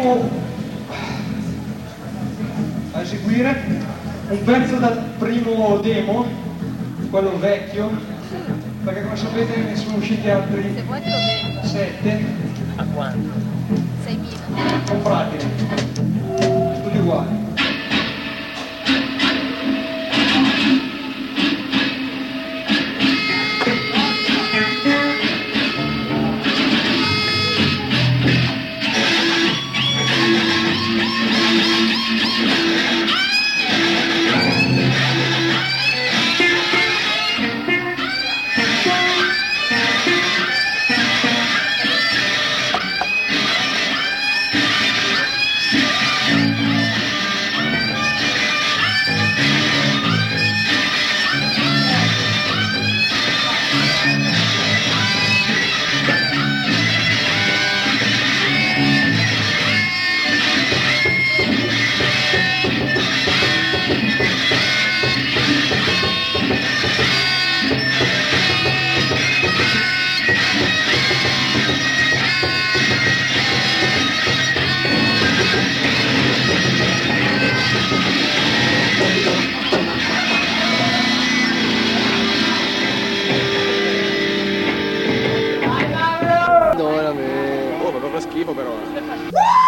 andiamo a eseguire un pezzo dal primo demo, quello vecchio, perché come sapete ne sono usciti altri 7. A quanto? 6.000. Comprateli, tutti uguali. Oh, ma proprio schifo però.